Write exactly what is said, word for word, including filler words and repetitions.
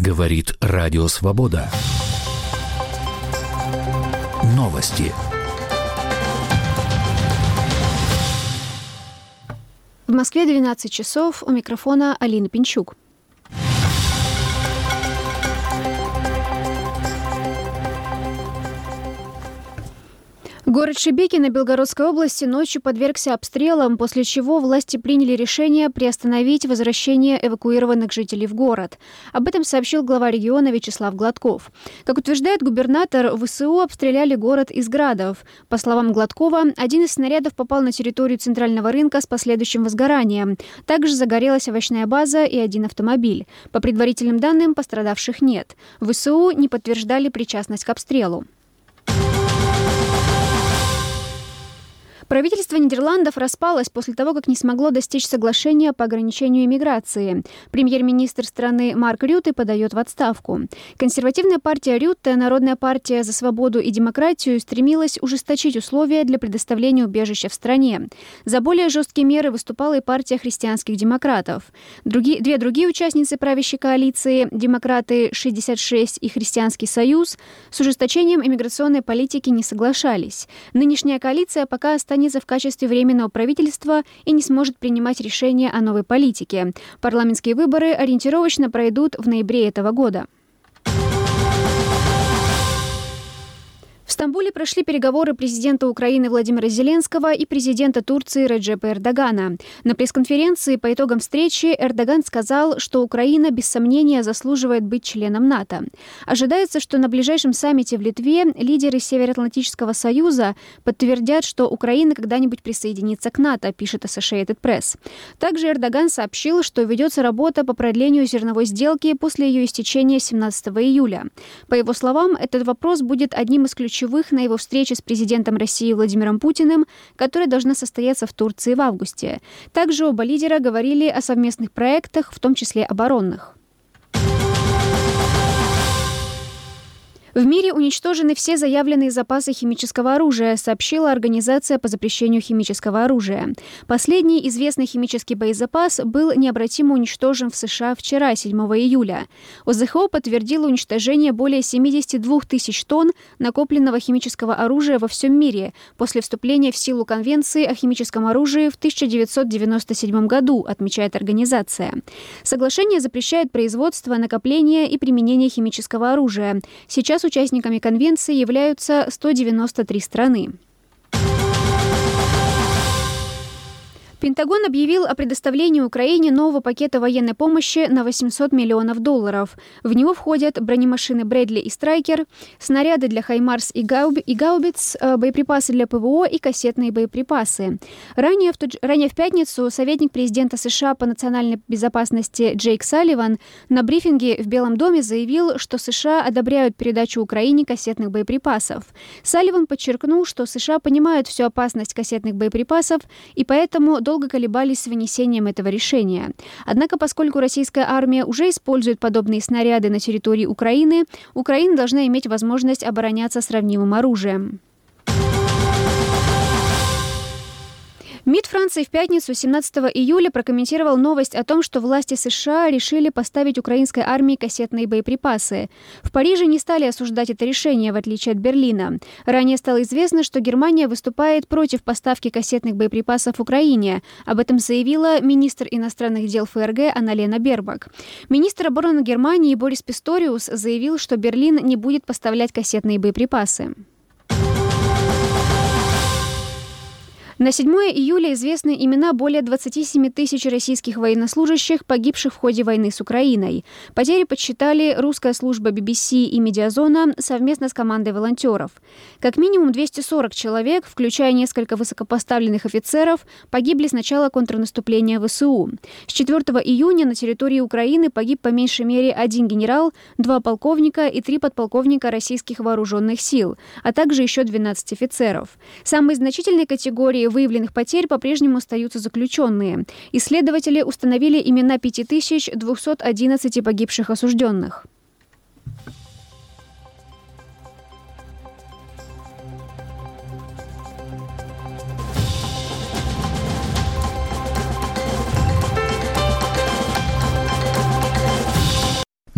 Говорит Радио Свобода. Новости. В Москве двенадцать часов. У микрофона Алина Пинчук. Город Шебекино Белгородской области ночью подвергся обстрелам, после чего власти приняли решение приостановить возвращение эвакуированных жителей в город. Об этом сообщил глава региона Вячеслав Гладков. Как утверждает губернатор, ВСУ обстреляли город из градов. По словам Гладкова, один из снарядов попал на территорию центрального рынка с последующим возгоранием. Также загорелась овощная база и один автомобиль. По предварительным данным, пострадавших нет. ВСУ не подтверждали причастность к обстрелу. Правительство Нидерландов распалось после того, как не смогло достичь соглашения по ограничению иммиграции. Премьер-министр страны Марк Рютте подает в отставку. Консервативная партия Рютте, Народная партия за свободу и демократию, стремилась ужесточить условия для предоставления убежища в стране. За более жесткие меры выступала и партия христианских демократов. Други... Две другие участницы правящей коалиции, демократы шестьдесят шесть и Христианский союз, с ужесточением иммиграционной политики не соглашались. Нынешняя коалиция пока останется в качестве временного правительства и не сможет принимать решения о новой политике. Парламентские выборы ориентировочно пройдут в ноябре этого года. В Стамбуле прошли переговоры президента Украины Владимира Зеленского и президента Турции Реджепа Эрдогана. На пресс-конференции по итогам встречи Эрдоган сказал, что Украина без сомнения заслуживает быть членом НАТО. Ожидается, что на ближайшем саммите в Литве лидеры Североатлантического союза подтвердят, что Украина когда-нибудь присоединится к НАТО, пишет Associated Press. Также Эрдоган сообщил, что ведется работа по продлению зерновой сделки после ее истечения семнадцатого июля. По его словам, этот вопрос будет одним из ключевых на его встрече с президентом России Владимиром Путиным, которая должна состояться в Турции в августе. Также оба лидера говорили о совместных проектах, в том числе оборонных. В мире уничтожены все заявленные запасы химического оружия, сообщила Организация по запрещению химического оружия. Последний известный химический боезапас был необратимо уничтожен в США вчера, седьмого июля. ОЗХО подтвердило уничтожение более семьдесят две тысячи тонн накопленного химического оружия во всем мире после вступления в силу Конвенции о химическом оружии в тысяча девятьсот девяносто седьмом году, отмечает организация. Соглашение запрещает производство, накопление и применение химического оружия. Сейчас участниками конвенции являются сто девяносто три страны. Пентагон объявил о предоставлении Украине нового пакета военной помощи на восемьсот миллионов долларов. В него входят бронемашины Брэдли и Страйкер, снаряды для Хаймарс и Гаубиц, боеприпасы для ПВО и кассетные боеприпасы. Ранее в, тот... Ранее в пятницу советник президента США по национальной безопасности Джейк Салливан на брифинге в Белом доме заявил, что США одобряют передачу Украине кассетных боеприпасов. Салливан подчеркнул, что США понимают всю опасность кассетных боеприпасов и поэтому долго колебались с вынесением этого решения. Однако, поскольку российская армия уже использует подобные снаряды на территории Украины, Украина должна иметь возможность обороняться сравнимым оружием. МИД Франции в пятницу, семнадцатого июля, прокомментировал новость о том, что власти США решили поставить украинской армии кассетные боеприпасы. В Париже не стали осуждать это решение, в отличие от Берлина. Ранее стало известно, что Германия выступает против поставки кассетных боеприпасов Украине. Об этом заявила министр иностранных дел ФРГ Анна-Лена Бербак. Министр обороны Германии Борис Писториус заявил, что Берлин не будет поставлять кассетные боеприпасы. На седьмое июля известны имена более двадцати семи тысяч российских военнослужащих, погибших в ходе войны с Украиной. Потери подсчитали русская служба би би си и Медиазона совместно с командой волонтеров. Как минимум двести сорок человек, включая несколько высокопоставленных офицеров, погибли с начала контрнаступления ВСУ. С четвёртого июня на территории Украины погиб по меньшей мере один генерал, два полковника и три подполковника российских вооруженных сил, а также еще двенадцать офицеров. Самой значительной категорией выявленных потерь по-прежнему остаются заключенные. Исследователи установили имена пяти тысяч двухсот одиннадцати погибших осужденных.